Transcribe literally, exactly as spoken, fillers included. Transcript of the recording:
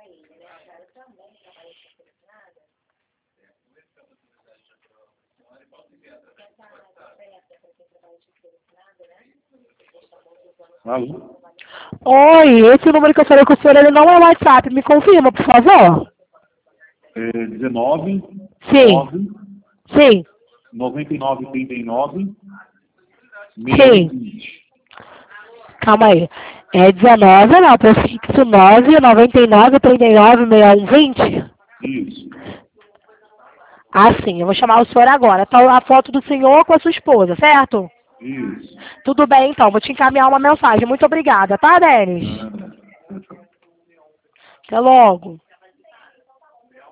Alô? Oi, esse número que eu falei com o senhor, ele não é WhatsApp. Me confirma, por favor. É dezenove, Sim. nove, Sim. noventa e nove, trinta e nove, Sim. vinte. Calma aí. É dezenove, não, prefixo nove, noventa e nove, trinta e nove, sessenta e um, vinte? Isso. Ah, sim, eu vou chamar o senhor agora. Tá a foto do senhor com a sua esposa, certo? Isso. Tudo bem, então. Vou te encaminhar uma mensagem. Muito obrigada, tá, Denis? Ah, Até logo.